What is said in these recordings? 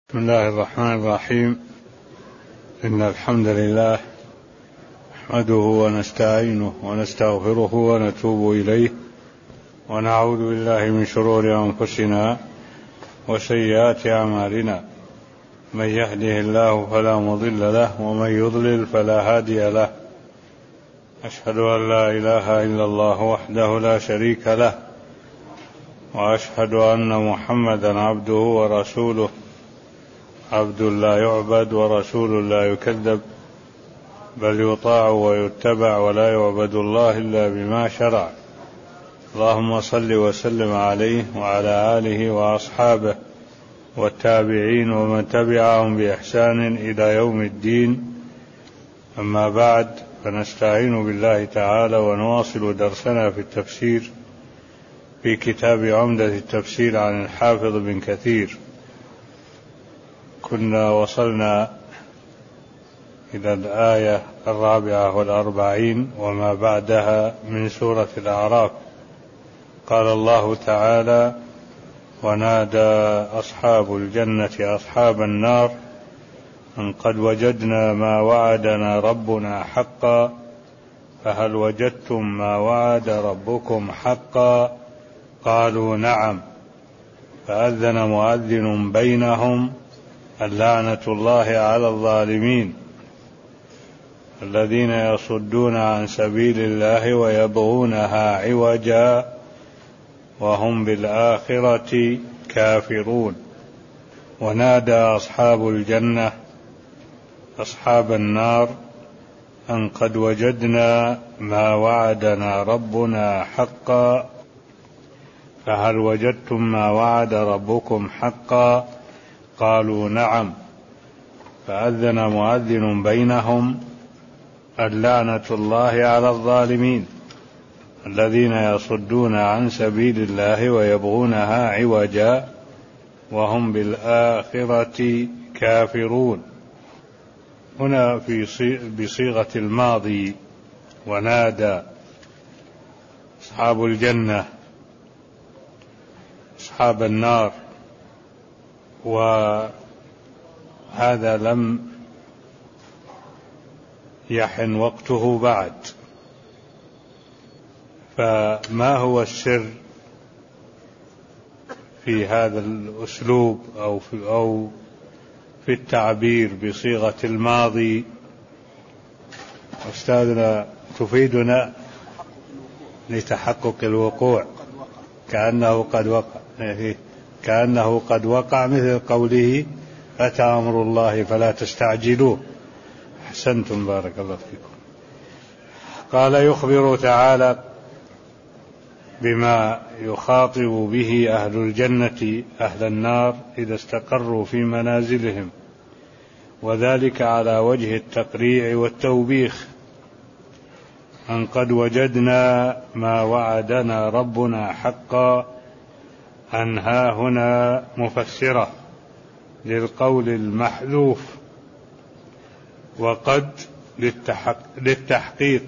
بسم الله الرحمن الرحيم. إن الحمد لله نحمده ونستعينه ونستغفره ونتوب إليه ونعوذ بالله من شرور أنفسنا وسيئات أعمالنا، من يهده الله فلا مضل له ومن يضلل فلا هادي له. أشهد أن لا إله إلا الله وحده لا شريك له، وأشهد أن محمدا عبده ورسوله، عبد لا يعبد ورسول لا يكذب، بل يطاع ويتبع ولا يعبد الله إلا بما شرع. اللهم صل وسلم عليه وعلى آله وأصحابه والتابعين ومن تبعهم بإحسان إلى يوم الدين. أما بعد، فنستعين بالله تعالى ونواصل درسنا في التفسير في كتاب عمدة التفسير عن الحافظ بن كثير. كنا وصلنا إلى الآية 44 وما بعدها من سورة الأعراف. قال الله تعالى: ونادى أصحاب الجنة أصحاب النار أن قد وجدنا ما وعدنا ربنا حقا فهل وجدتم ما وعد ربكم حقا؟ قالوا نعم. فأذن مؤذن بينهم اللعنة الله على الظالمين الذين يصدون عن سبيل الله ويبغونها عوجا وهم بالآخرة كافرون. ونادى أصحاب الجنة أصحاب النار أن قد وجدنا ما وعدنا ربنا حقا فهل وجدتم ما وعد ربكم حقا؟ قالوا نعم. فأذن مؤذن بينهم اللعنة الله على الظالمين الذين يصدون عن سبيل الله ويبغونها عوجا وهم بالآخرة كافرون. هنا بصيغة الماضي. ونادى أصحاب الجنة أصحاب النار، وهذا لم يحن وقته بعد. فما هو السر في هذا الأسلوب أو في التعبير بصيغة الماضي؟ أستاذنا تفيدنا لتحقق الوقوع، كأنه قد وقع مثل قوله: أتى أمر الله فلا تستعجلوه. أحسنتم، بارك الله فيكم. قال: يخبر تعالى بما يخاطب به أهل الجنة أهل النار إذا استقروا في منازلهم، وذلك على وجه التقريع والتوبيخ. أن قد وجدنا ما وعدنا ربنا حقا، أنها هنا مفسرة للقول المحذوف، وقد للتحقيق،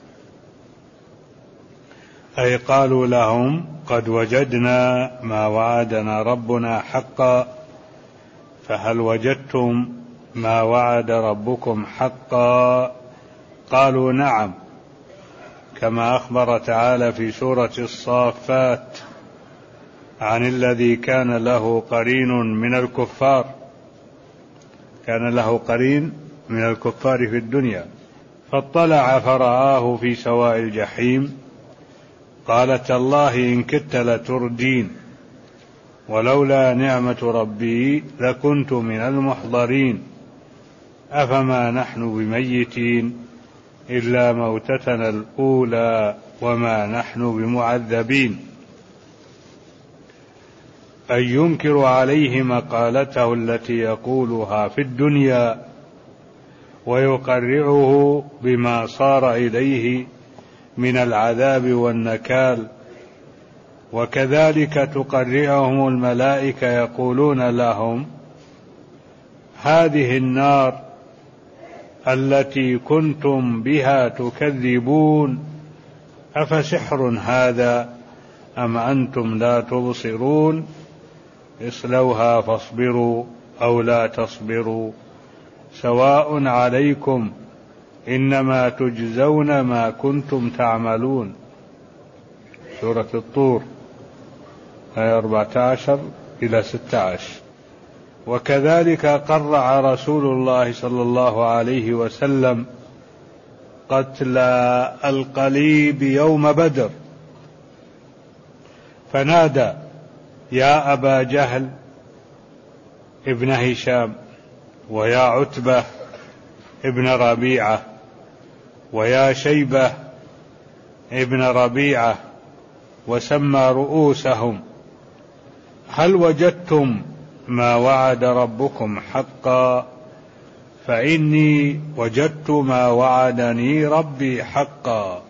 أي قالوا لهم: قد وجدنا ما وعدنا ربنا حقا فهل وجدتم ما وعد ربكم حقا؟ قالوا نعم، كما أخبر تعالى في سورة الصافات عن الذي كان له قرين من الكفار، كان له قرين من الكفار في الدنيا، فاطلع فرآه في سواء الجحيم قال: تالله إن كدت لتردين ولولا نعمة ربي لكنت من المحضرين أفما نحن بميتين إلا موتتنا الأولى وما نحن بمعذبين. أن ينكر عليه مقالته التي يقولها في الدنيا ويقرعه بما صار إليه من العذاب والنكال. وكذلك تقرعهم الملائكة يقولون لهم: هذه النار التي كنتم بها تكذبون أفسحر هذا أم أنتم لا تبصرون اصلوها فاصبروا أو لا تصبروا سواء عليكم إنما تجزون ما كنتم تعملون. سورة الطور آية 14 إلى 16. وكذلك قرع رسول الله صلى الله عليه وسلم قتل القليب يوم بدر، فنادى: يا أبا جهل ابن هشام، ويا عتبة ابن ربيعة، ويا شيبة ابن ربيعة، وسمى رؤوسهم: هل وجدتم ما وعد ربكم حقا؟ فإني وجدت ما وعدني ربي حقا.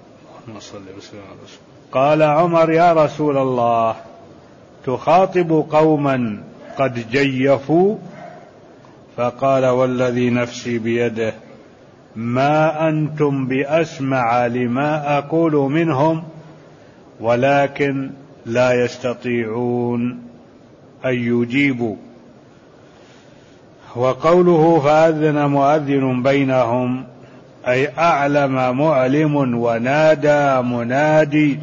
قال عمر: يا رسول الله، تخاطب قوما قد جيفوا؟ فقال: والذي نفسي بيده ما أنتم بأسمع لما أقول منهم، ولكن لا يستطيعون أن يجيبوا. وقوله: فأذن مؤذن بينهم، أي أعلم معلم ونادى منادي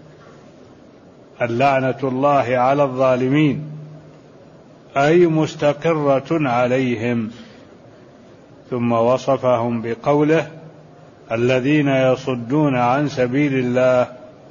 اللعنة الله على الظالمين، أي مستقرة عليهم. ثم وصفهم بقوله: الذين يصدون عن سبيل الله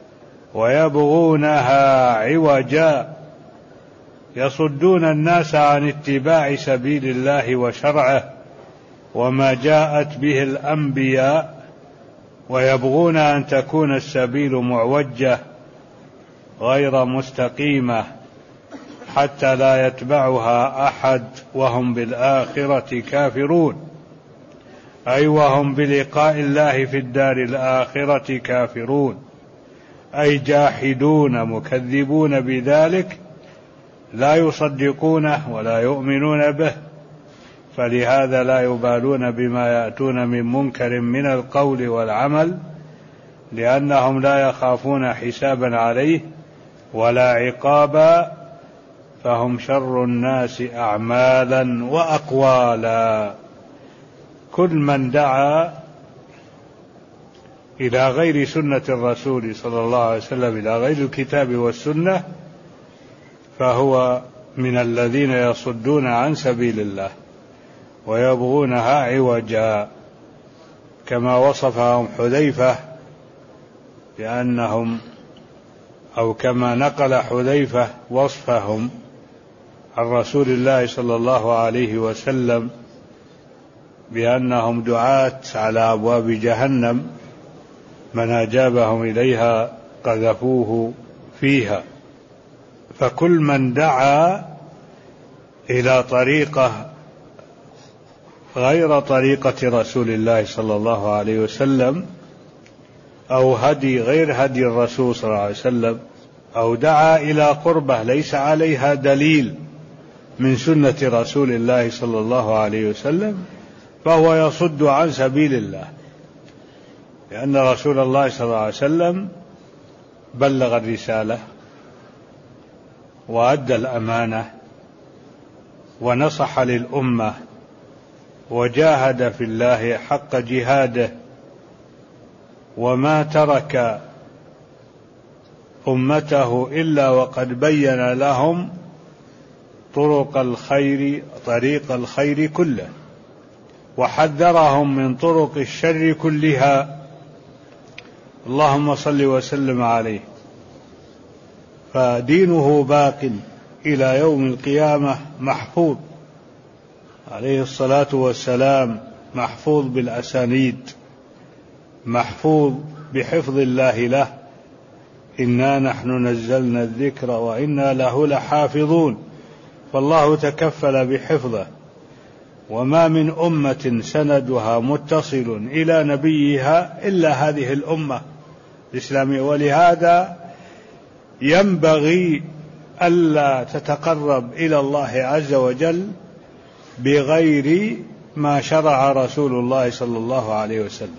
ويبغونها عوجا، يصدون الناس عن اتباع سبيل الله وشرعه وما جاءت به الأنبياء، ويبغون أن تكون السبيل معوجة غير مستقيمة حتى لا يتبعها أحد، وهم بالآخرة كافرون، أي وهم بلقاء الله في الدار الآخرة كافرون، أي جاحدون مكذبون بذلك، لا يصدقونه ولا يؤمنون به، فلهذا لا يبالون بما يأتون من منكر من القول والعمل، لأنهم لا يخافون حسابا عليه ولا عقابا، فهم شر الناس أعمالا وأقوالا. كل من دعا إلى غير سنة الرسول صلى الله عليه وسلم، إلى غير الكتاب والسنة، فهو من الذين يصدون عن سبيل الله ويبغونها عوجا، كما وصفهم حذيفة بأنهم، أو كما نقل حذيفة وصفهم عن رسول الله صلى الله عليه وسلم بأنهم دعاة على أبواب جهنم، من أجابهم إليها قذفوه فيها. فكل من دعا إلى طريقة غير طريقة رسول الله صلى الله عليه وسلم، أو هدي غير هدي الرسول صلى الله عليه وسلم، أو دعا إلى قربة ليس عليها دليل من سنة رسول الله صلى الله عليه وسلم، فهو يصد عن سبيل الله، لأن رسول الله صلى الله عليه وسلم بلغ الرسالة وأدى الأمانة ونصح للأمة وجاهد في الله حق جهاده، وما ترك أمته إلا وقد بين لهم طريق الخير كله، وحذرهم من طرق الشر كلها. اللهم صل وسلم عليه. فدينه باق إلى يوم القيامة محفوظ عليه الصلاة والسلام، محفوظ بالأسانيد، محفوظ بحفظ الله له: إنا نحن نزلنا الذكر وإنا له لحافظون. فالله تكفل بحفظه، وما من أمة سندها متصل إلى نبيها إلا هذه الأمة الإسلامية. ولهذا ينبغي ألا تتقرب إلى الله عز وجل بغير ما شرع رسول الله صلى الله عليه وسلم.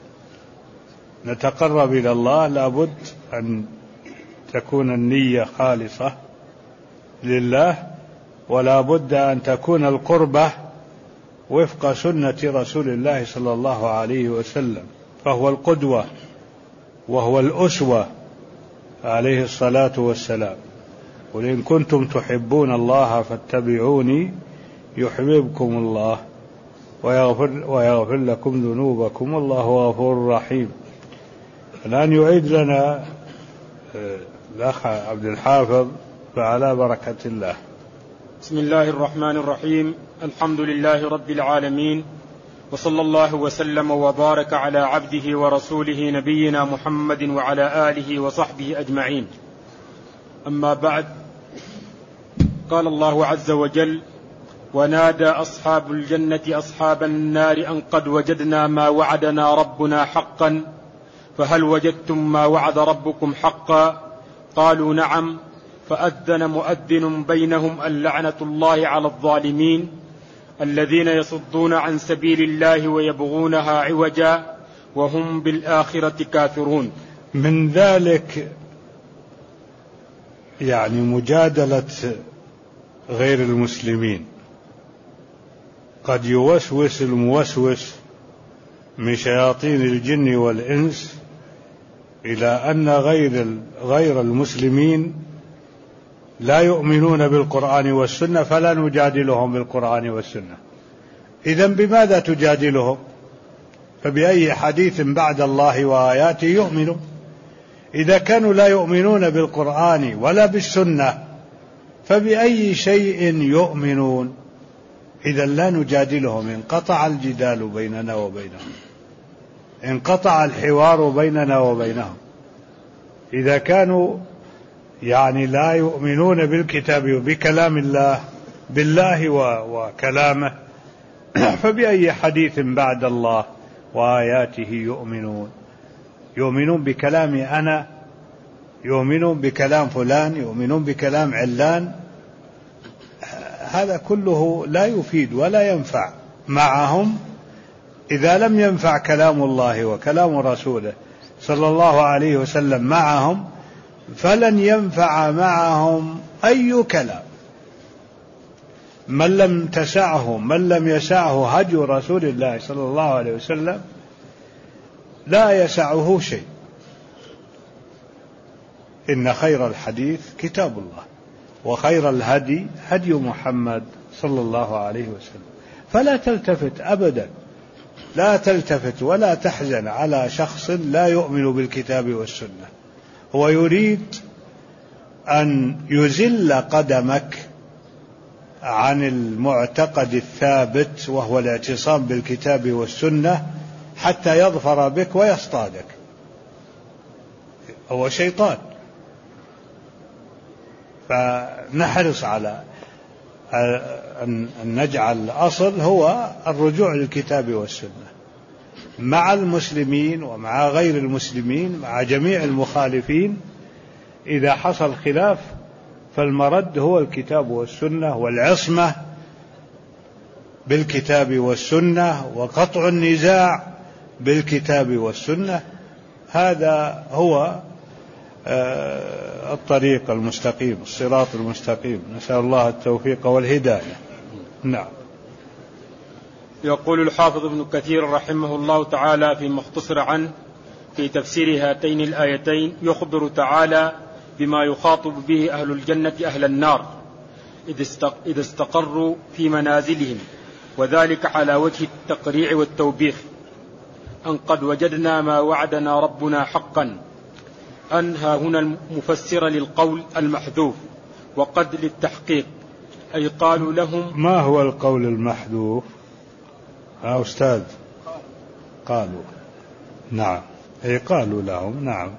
نتقرب إلى الله لابد أن تكون النية خالصة لله، ولا بد أن تكون القربة وفق سنة رسول الله صلى الله عليه وسلم، فهو القدوة وهو الأسوة عليه الصلاة والسلام. قل إن كنتم تحبون الله فاتبعوني يحببكم الله ويغفر لكم ذنوبكم والله غفور رحيم. الآن يعيد لنا الأخ عبد الحافظ فعلى بركة الله. بسم الله الرحمن الرحيم. الحمد لله رب العالمين، وصلى الله وسلم وبارك على عبده ورسوله نبينا محمد وعلى آله وصحبه أجمعين. أما بعد، قال الله عز وجل: ونادى أصحاب الجنة أصحاب النار أن قد وجدنا ما وعدنا ربنا حقا فهل وجدتم ما وعد ربكم حقا؟ قالوا نعم. فأذن مؤذن بينهم اللعنة الله على الظالمين الذين يصدون عن سبيل الله ويبغونها عوجا وهم بالآخرة كافرون. من ذلك يعني مجادلة غير المسلمين. قد يوسوس الموسوس من شياطين الجن والإنس إلى أن غير المسلمين لا يؤمنون بالقرآن والسنة فلا نجادلهم بالقرآن والسنة. إذن بماذا تجادلهم؟ فبأي حديث بعد الله وآياته يؤمنوا؟ إذا كانوا لا يؤمنون بالقرآن ولا بالسنة فبأي شيء يؤمنون؟ إذن لا نجادلهم، انقطع الجدال بيننا وبينهم، انقطع الحوار بيننا وبينهم. إذا كانوا يعني لا يؤمنون بالكتاب وبكلام الله بالله وكلامه فبأي حديث بعد الله وآياته يؤمنون؟ يؤمنون بكلامي أنا، يؤمنون بكلام فلان، يؤمنون بكلام علان. هذا كله لا يفيد ولا ينفع معهم. إذا لم ينفع كلام الله وكلام رسوله صلى الله عليه وسلم معهم فلن ينفع معهم أي كلام. من لم يسعه هدي رسول الله صلى الله عليه وسلم لا يسعه شيء. إن خير الحديث كتاب الله وخير الهدي هدي محمد صلى الله عليه وسلم. فلا تلتفت أبدا، لا تلتفت ولا تحزن على شخص لا يؤمن بالكتاب والسنة. هو يريد أن يزل قدمك عن المعتقد الثابت وهو الاعتصام بالكتاب والسنة حتى يظفر بك ويصطادك. هو شيطان. فنحرص على أن نجعل الأصل هو الرجوع للكتاب والسنة مع المسلمين ومع غير المسلمين مع جميع المخالفين. إذا حصل خلاف فالمرد هو الكتاب والسنة والعصمة بالكتاب والسنة وقطع النزاع بالكتاب والسنة. هذا هو الطريق المستقيم، الصراط المستقيم. نسأل الله التوفيق والهداية. نعم. يقول الحافظ ابن كثير رحمه الله تعالى في مختصر عنه في تفسير هاتين الآيتين: يخبر تعالى بما يخاطب به أهل الجنة أهل النار إذا استقروا في منازلهم، وذلك على وجه التقريع والتوبيخ. أن قد وجدنا ما وعدنا ربنا حقا. أنها هنا المفسر للقول المحذوف، وقد للتحقيق، أي قالوا لهم. ما هو القول المحذوف يا أستاذ؟ قالوا. نعم، أي قالوا لهم. نعم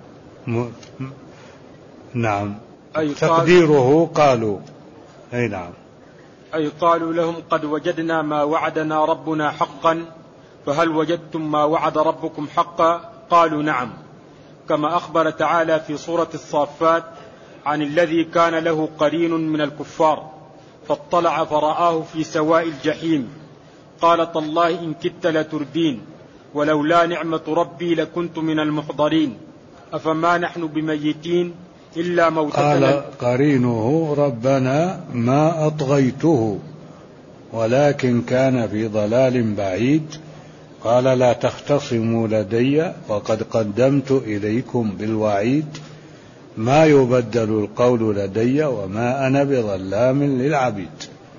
نعم، أي تقديره قالوا. أي نعم، أي قالوا لهم: قد وجدنا ما وعدنا ربنا حقا فهل وجدتم ما وعد ربكم حقا؟ قالوا نعم. كما أخبر تعالى في سورة الصافات عن الذي كان له قرين من الكفار فاطلع فرآه في سواء الجحيم قال: تالله إن كدت لتردين ولولا نعمة ربي لكنت من المحضرين أفما نحن بميتين إلا موتتنا. قال قرينه ربنا ما أطغيته ولكن كان في ضلال بعيد. قال لا تختصموا لدي وقد قدمت إليكم بالوعيد ما يبدل القول لدي وما أنا بظلام للعبيد.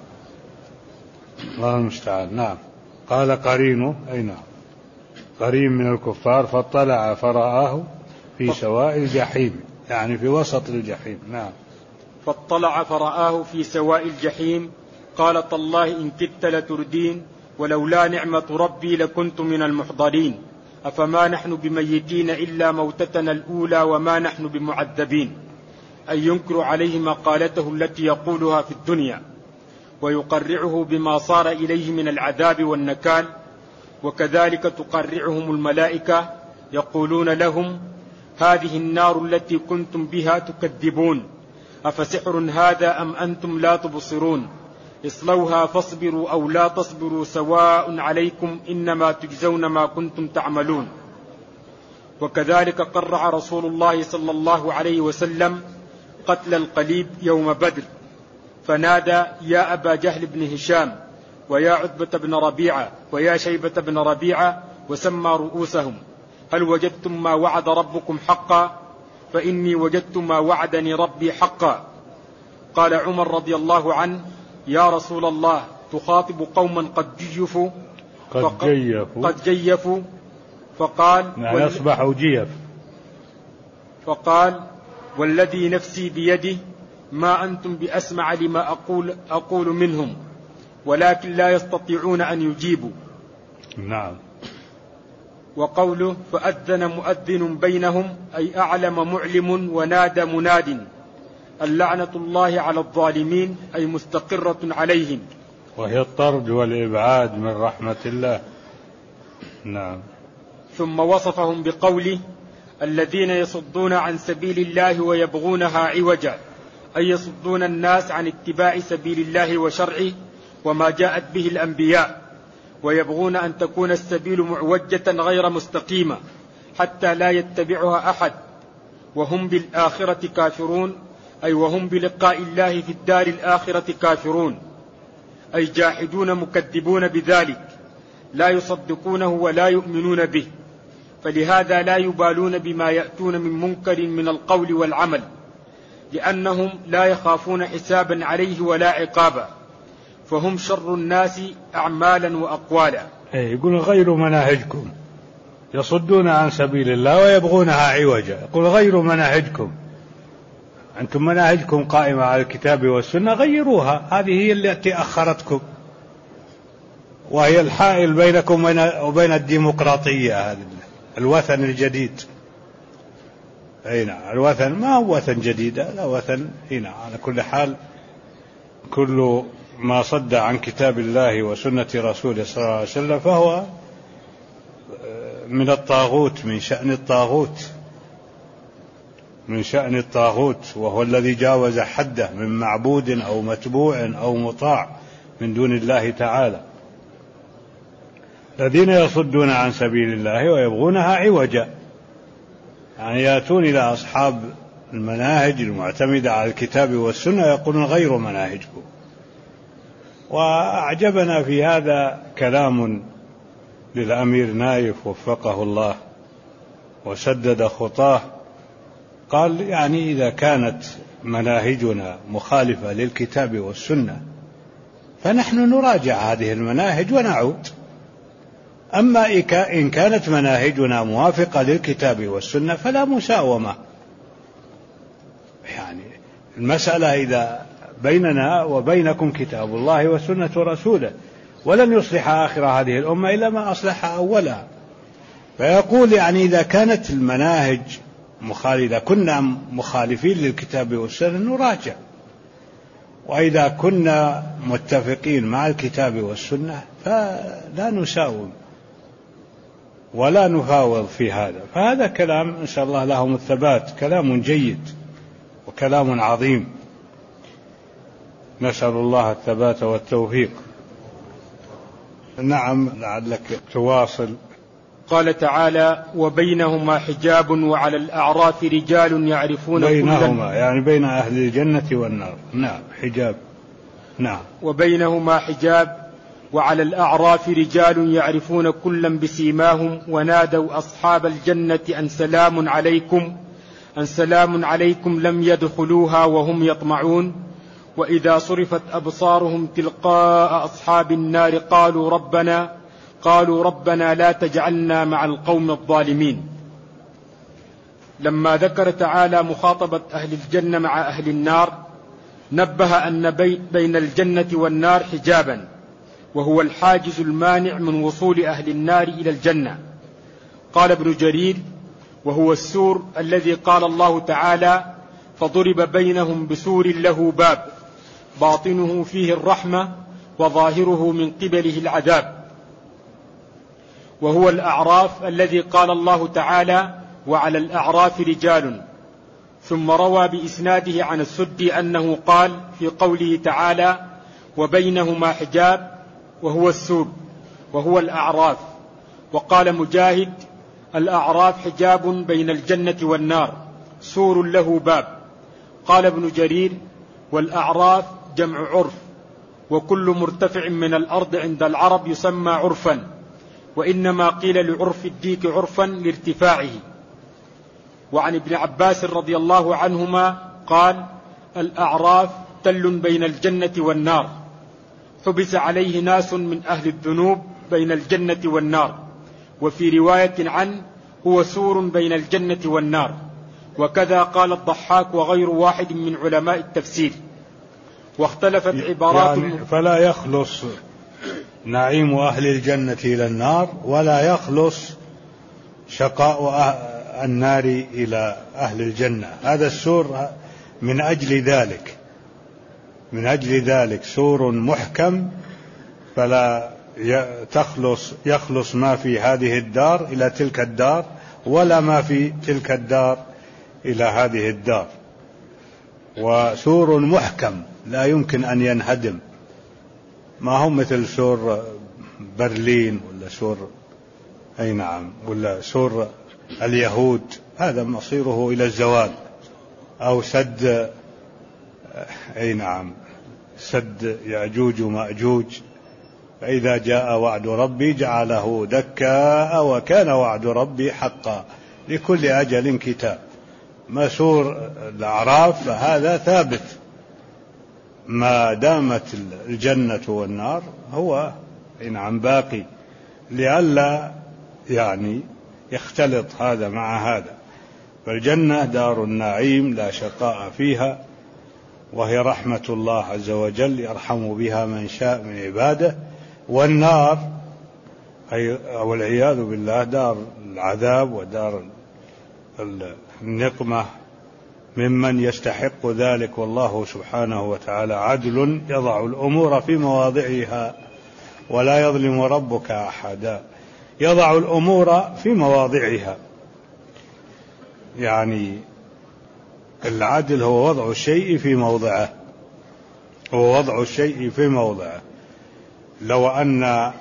الله المستعان. نعم. قال قرينه أي نعم قرين من الكفار فاطلع فرآه في سواء الجحيم يعني في وسط الجحيم. نعم. فاطلع فرآه في سواء الجحيم قال تالله إن كدت لتردين ولولا نعمة ربي لكنت من المحضرين أفما نحن بميتين إلا موتتنا الأولى وما نحن بمعذبين. أي ينكر عليه مقالته التي يقولها في الدنيا ويقرعه بما صار إليه من العذاب والنكال. وكذلك تقرعهم الملائكة يقولون لهم هذه النار التي كنتم بها تكذبون أفسحر هذا أم أنتم لا تبصرون اصلوها فاصبروا أو لا تصبروا سواء عليكم إنما تجزون ما كنتم تعملون. وكذلك قرع رسول الله صلى الله عليه وسلم قتل القليب يوم بدر فنادى يا أبا جهل بن هشام ويا عتبة بن ربيعة ويا شيبة بن ربيعة وسمى رؤوسهم هل وجدتم ما وعد ربكم حقا فإني وجدت ما وعدني ربي حقا. قال عمر رضي الله عنه يا رسول الله تخاطب قوما قد جيفوا فقال يعني أصبحوا جيف. فقال والذي نفسي بيده ما أنتم بأسمع لما أقول منهم ولكن لا يستطيعون أن يجيبوا. نعم. وقوله فأذن مؤذن بينهم أي أعلم معلم ونادى مناد اللعنة الله على الظالمين أي مستقرة عليهم وهي الطرد والإبعاد من رحمة الله. نعم. ثم وصفهم بقوله الذين يصدون عن سبيل الله ويبغونها عوجا أي يصدون الناس عن اتباع سبيل الله وشرعه وما جاءت به الأنبياء ويبغون أن تكون السبيل معوجة غير مستقيمة حتى لا يتبعها أحد وهم بالآخرة كافرون أي وهم بلقاء الله في الدار الآخرة كافرون أي جاحدون مكذبون بذلك لا يصدقونه ولا يؤمنون به فلهذا لا يبالون بما يأتون من منكر من القول والعمل لأنهم لا يخافون حسابا عليه ولا عقابا فهم شر الناس أعمالا وأقوالا. يقول غير مناهجكم يصدون عن سبيل الله ويبغونها عوجا يقول غير مناهجكم أنتم مناهجكم قائمة على الكتاب والسنة غيروها هذه هي التي أخرتكم وهي الحائل بينكم وبين الديمقراطية هذا الوثن الجديد. أي نعم الوثن ما هو وثن جديد لا وثن هنا على كل حال كل ما صد عن كتاب الله وسنة رسوله صلى الله عليه وسلم فهو من الطاغوت من شأن الطاغوت وهو الذي جاوز حده من معبود أو متبوع أو مطاع من دون الله تعالى. الذين يصدون عن سبيل الله ويبغونها عوجا يعني يأتون إلى أصحاب المناهج المعتمدة على الكتاب والسنة يقولون غير مناهجكم. وأعجبنا في هذا كلام للأمير نايف وفقه الله وسدد خطاه قال يعني إذا كانت مناهجنا مخالفة للكتاب والسنة فنحن نراجع هذه المناهج ونعود أما إن كانت مناهجنا موافقة للكتاب والسنة فلا مساومة. يعني المسألة إذا بيننا وبينكم كتاب الله وسنة رسوله ولن يصلح آخر هذه الأمة إلا ما أصلح أولها. فيقول يعني إذا كانت المناهج إذا كنا مخالفين للكتاب والسنة نراجع وإذا كنا متفقين مع الكتاب والسنة فلا نساوم ولا نفاوض في هذا. فهذا كلام إن شاء الله لهم الثبات كلام جيد وكلام عظيم نسأل الله الثبات والتوفيق. نعم لعلك تواصل. قال تعالى: وبينهما حجاب وعلى الأعراف رجال يعرفون بينهما يعني بين أهل الجنة والنار. نعم، حجاب. نعم. وبينهما حجاب وعلى الأعراف رجال يعرفون كلا بسيماهم ونادوا أصحاب الجنة أن سلام عليكم لم يدخلوها وهم يطمعون وإذا صرفت أبصارهم تلقاء أصحاب النار قالوا ربنا لا تجعلنا مع القوم الظالمين. لما ذكر تعالى مخاطبة أهل الجنة مع أهل النار نبه أن بين الجنة والنار حجابا، وهو الحاجز المانع من وصول أهل النار إلى الجنة. قال ابن جرير: وهو السور الذي قال الله تعالى: فضرب بينهم بسور له باب باطنه فيه الرحمة وظاهره من قبله العذاب. وهو الأعراف الذي قال الله تعالى: وعلى الأعراف رجال. ثم روى بإسناده عن السدي أنه قال في قوله تعالى: وبينهما حجاب، وهو السور وهو الأعراف. وقال مجاهد: الأعراف حجاب بين الجنة والنار، سور له باب. قال ابن جرير: والأعراف جمع عرف، وكل مرتفع من الأرض عند العرب يسمى عرفا، وإنما قيل لعرف الديك عرفا لارتفاعه. وعن ابن عباس رضي الله عنهما قال: الأعراف تل بين الجنة والنار، حبس عليه ناس من أهل الذنوب بين الجنة والنار. وفي رواية عنه: هو سور بين الجنة والنار. وكذا قال الضحاك وغير واحد من علماء التفسير. واختلفت عبارات يعني فلا يخلص نعيم أهل الجنة إلى النار، ولا يخلص شقاء النار إلى أهل الجنة. هذا السور من أجل ذلك سور محكم، فلا يخلص ما في هذه الدار إلى تلك الدار، ولا ما في تلك الدار إلى هذه الدار. وسور محكم لا يمكن أن ينهدم، ما هم مثل سور برلين ولا سور اليهود، هذا مصيره إلى الزوال. أو سد يأجوج ومأجوج، فإذا جاء وعد ربي جعله دكاء وكان وعد ربي حقا، لكل أجل كتاب. مسور الأعراف فهذا ثابت ما دامت الجنة والنار، هو باقي، لئلا يختلط هذا مع هذا. فالجنة دار النعيم لا شقاء فيها، وهي رحمة الله عز وجل يرحم بها من شاء من عباده. والنار والعياذ بالله دار العذاب ودار النقمة ممن يستحق ذلك. والله سبحانه وتعالى عدل يضع الأمور في مواضعها ولا يظلم ربك أحدا. يضع الأمور في مواضعها، العدل هو وضع الشيء في موضعه. لو أن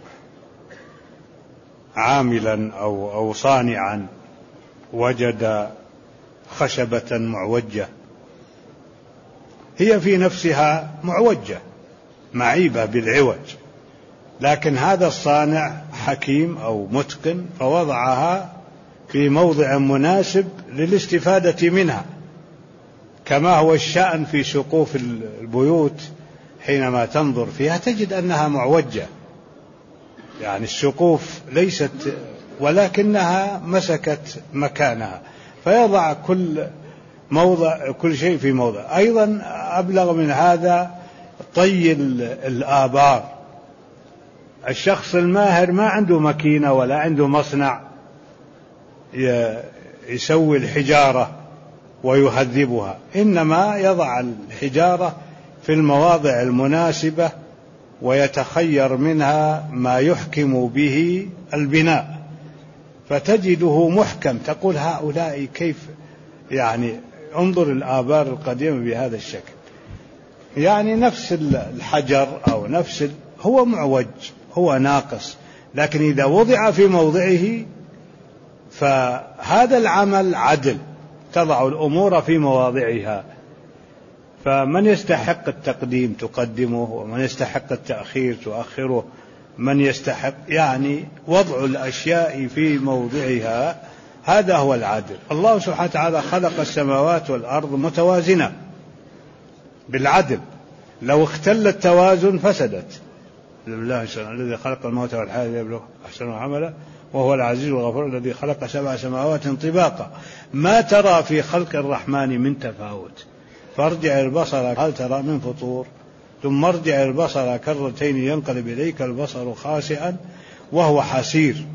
عاملا أو صانعا وجد خشبة معوجة، هي في نفسها معوجة معيبة بالعوج، لكن هذا الصانع حكيم أو متقن فوضعها في موضع مناسب للاستفادة منها، كما هو الشأن في سقوف البيوت. حينما تنظر فيها تجد أنها معوجة، السقوف ليست، ولكنها مسكت مكانها، فيضع كل شيء في موضع. أيضا أبلغ من هذا طي الآبار. الشخص الماهر ما عنده ماكينة ولا عنده مصنع يسوي الحجارة ويهذبها، إنما يضع الحجارة في المواضع المناسبة ويتخير منها ما يحكم به البناء، فتجده محكم. تقول هؤلاء كيف انظر الآبار القديمة بهذا الشكل، نفس الحجر أو هو معوج، هو ناقص، لكن إذا وضع في موضعه فهذا العمل عدل، تضع الأمور في مواضعها، فمن يستحق التقديم تقدمه، ومن يستحق التأخير تؤخره، من يستحق يعني وضع الأشياء في موضعها، هذا هو العدل. الله سبحانه وتعالى خلق السماوات والأرض متوازنة بالعدل، لو اختل التوازن فسدت. لله الذي خلق الموت والحياة ليبلوكم أحسن عملا وهو العزيز الغفور الذي خلق 7 سماوات طباقا ما ترى في خلق الرحمن من تفاوت فارجع البصر هل ترى من فطور ثم ارجع البصر كرتين ينقلب إليك البصر خاسئا وهو حسير.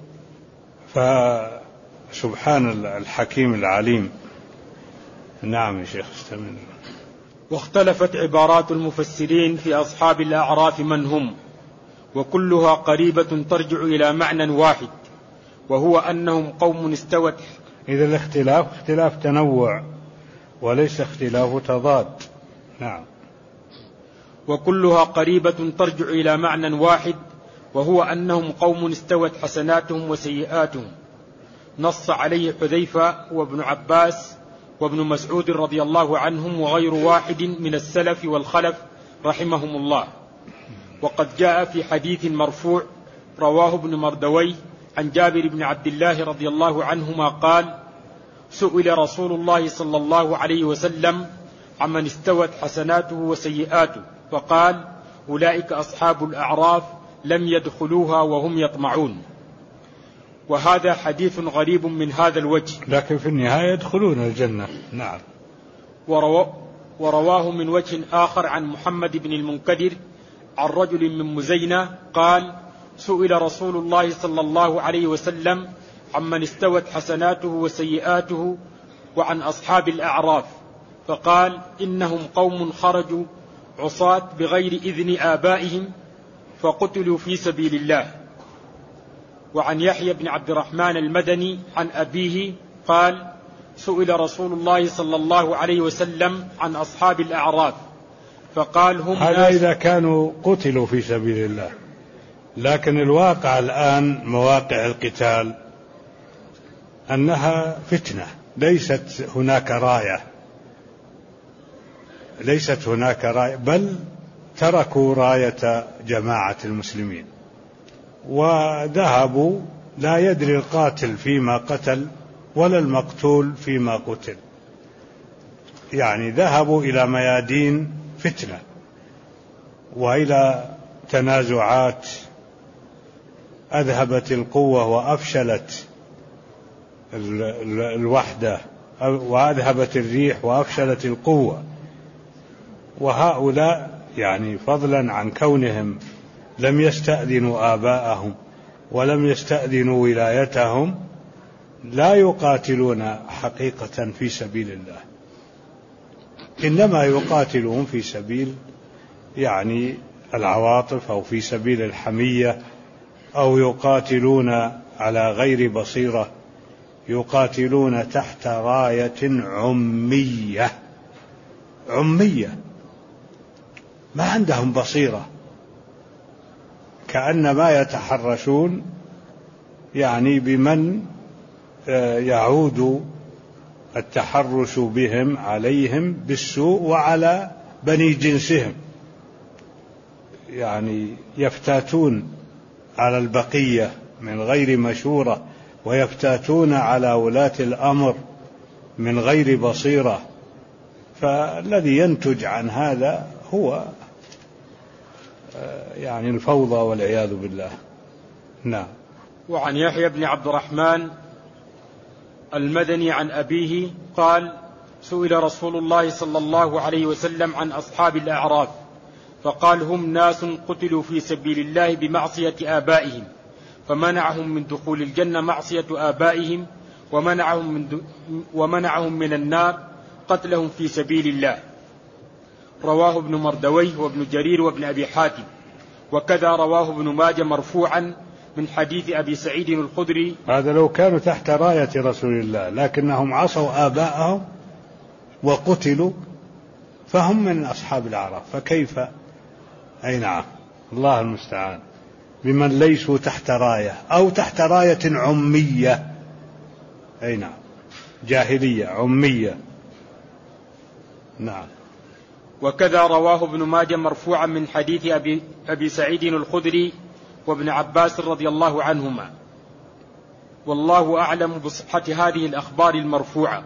فسبحان الحكيم العليم. نعم يا شيخ استمر. واختلفت عبارات المفسرين في أصحاب الأعراف من هم، وكلها قريبة ترجع إلى معنى واحد، وهو أنهم قوم استوت. إذا الاختلاف اختلاف تنوع وليس اختلاف تضاد. نعم. وكلها قريبة ترجع إلى معنى واحد، وهو أنهم قوم استوت حسناتهم وسيئاتهم. نص عليه حذيفة وابن عباس وابن مسعود رضي الله عنهم وغير واحد من السلف والخلف رحمهم الله. وقد جاء في حديث مرفوع رواه ابن مردوي عن جابر بن عبد الله رضي الله عنهما قال: سئل رسول الله صلى الله عليه وسلم عمن استوت حسناته وسيئاته فقال: أولئك أصحاب الأعراف لم يدخلوها وهم يطمعون. وهذا حديث غريب من هذا الوجه، لكن في النهاية يدخلون الجنة. نعم. ورواه من وجه آخر عن محمد بن المنكدر عن رجل من مزينة قال: سئل رسول الله صلى الله عليه وسلم عمن استوت حسناته وسيئاته وعن أصحاب الأعراف فقال: إنهم قوم خرجوا عصاة بغير إذن آبائهم فقتلوا في سبيل الله. وعن يحيى بن عبد الرحمن المدني عن أبيه قال: سئل رسول الله صلى الله عليه وسلم عن أصحاب الأعراف فقال: هم هذا إذا كانوا قتلوا في سبيل الله. لكن الواقع الآن مواقع القتال أنها فتنة، ليست هناك راية، بل تركوا راية جماعة المسلمين وذهبوا، لا يدري القاتل فيما قتل ولا المقتول فيما قتل، يعني ذهبوا إلى ميادين فتنة وإلى تنازعات أذهبت القوة وأفشلت الوحدة، وأذهبت الريح وأفشلت القوة. وهؤلاء يعني فضلا عن كونهم لم يستأذنوا آباءهم ولم يستأذنوا ولايتهم لا يقاتلون حقيقة في سبيل الله، إنما يقاتلون في سبيل يعني العواطف أو في سبيل الحمية، أو يقاتلون على غير بصيرة، يقاتلون تحت راية عمية ما عندهم بصيرة، كأنما يتحرشون يعني بمن يعود التحرش بهم عليهم بالسوء وعلى بني جنسهم، يعني يفتاتون على البقية من غير مشورة، ويفتاتون على ولاة الأمر من غير بصيرة، فالذي ينتج عن هذا هو يعني الفوضى والعياذ بالله. نعم. وعن يحيى بن عبد الرحمن المدني عن أبيه قال: سئل رسول الله صلى الله عليه وسلم عن أصحاب الأعراف فقال: هم ناس قتلوا في سبيل الله بمعصية آبائهم فمنعهم من دخول الجنة معصية آبائهم، ومنعهم من النار قتلهم في سبيل الله. رواه ابن مردويه وابن جرير وابن أبي حاتم، وكذا رواه ابن ماجه مرفوعا من حديث أبي سعيد الخدري. هذا لو كانوا تحت راية رسول الله لكنهم عصوا آباءهم وقتلوا فهم من أصحاب الأعراف، فكيف؟ أي نعم، الله المستعان. بمن ليسوا تحت راية أو تحت راية عمية. أي نعم، جاهلية عمية. نعم. وكذا رواه ابن ماجه مرفوعا من حديث أبي سعيد الخدري وابن عباس رضي الله عنهما. والله أعلم بصحة هذه الأخبار المرفوعة،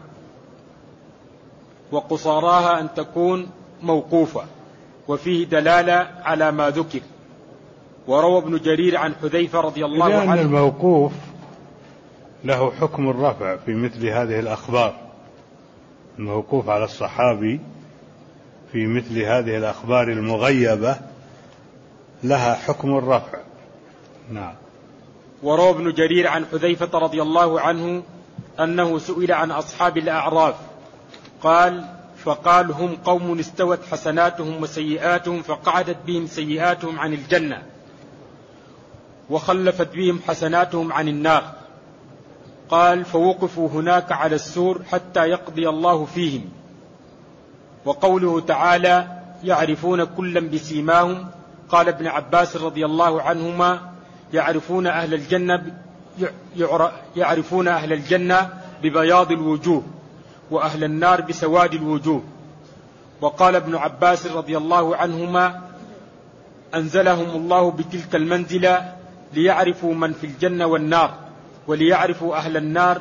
وقصاراها أن تكون موقوفة وفيه دلالة على ما ذكر. وروى ابن جرير عن حذيفة رضي الله عنه، لأن الموقوف له حكم الرفع في مثل هذه الأخبار. الموقوف على الصحابي في مثل هذه الأخبار المغيبة لها حكم الرفع. نعم. وروى ابن جرير عن حذيفة رضي الله عنه أنه سئل عن أصحاب الأعراف قال: فقال: هم قوم استوت حسناتهم وسيئاتهم فقعدت بهم سيئاتهم عن الجنة وخلفت بهم حسناتهم عن النار. قال: فوقفوا هناك على السور حتى يقضي الله فيهم. وقوله تعالى: يعرفون كلا بسيماهم. قال ابن عباس رضي الله عنهما: يعرفون أهل الجنة ببياض الوجوه وأهل النار بسواد الوجوه. وقال ابن عباس رضي الله عنهما: أنزلهم الله بتلك المنزلة ليعرفوا من في الجنة والنار، وليعرفوا أهل النار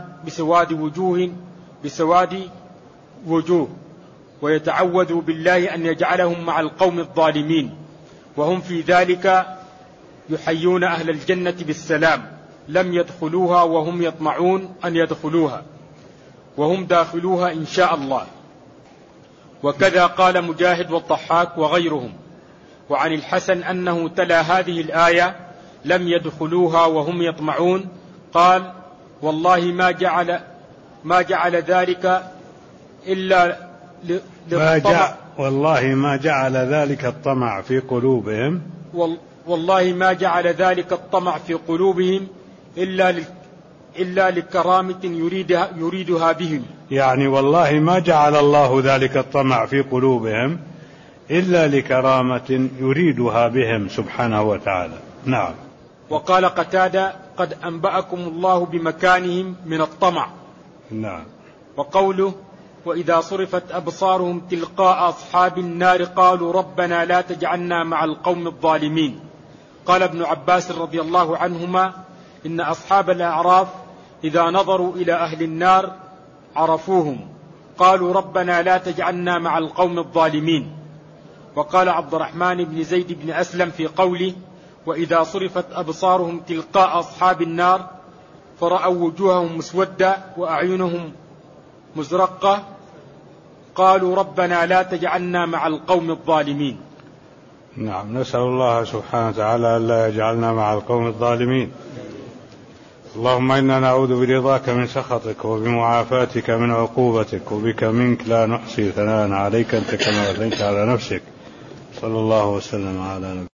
بسواد وجوه، ويتعوذوا بالله أن يجعلهم مع القوم الظالمين، وهم في ذلك يحيون أهل الجنة بالسلام، لم يدخلوها وهم يطمعون أن يدخلوها، وهم داخلوها إن شاء الله. وكذا قال مجاهد والضحاك وغيرهم. وعن الحسن أنه تلا هذه الآية: لم يدخلوها وهم يطمعون، قال: والله ما جعل ذلك إلا للطمع. والله ما جعل ذلك الطمع في قلوبهم. والله ما جعل ذلك الطمع في قلوبهم إلا لكرامة يريدها بهم. يعني والله ما جعل الله ذلك الطمع في قلوبهم إلا لكرامة يريدها بهم سبحانه وتعالى. نعم. وقال قتادة: قد أنبأكم الله بمكانهم من الطمع. نعم. وقوله: وإذا صرفت أبصارهم تلقاء أصحاب النار قالوا ربنا لا تجعلنا مع القوم الظالمين. قال ابن عباس رضي الله عنهما: إن أصحاب الأعراف إذا نظروا إلى أهل النار عرفوهم، قالوا ربنا لا تجعلنا مع القوم الظالمين. وقال عبد الرحمن بن زيد بن أسلم في قوله: وإذا صرفت أبصارهم تلقاء أصحاب النار فرأوا وجوههم مسودة وأعينهم مزرقة قالوا ربنا لا تجعلنا مع القوم الظالمين. نعم. نسأل الله سبحانه وتعالى ألا يجعلنا مع القوم الظالمين. اللهم إنا نعوذ برضاك من سخطك وبمعافاتك من عقوبتك، وبك منك لا نحصي ثناء عليك أنت كما أثنيت على نفسك. صلى الله وسلم على نبينا.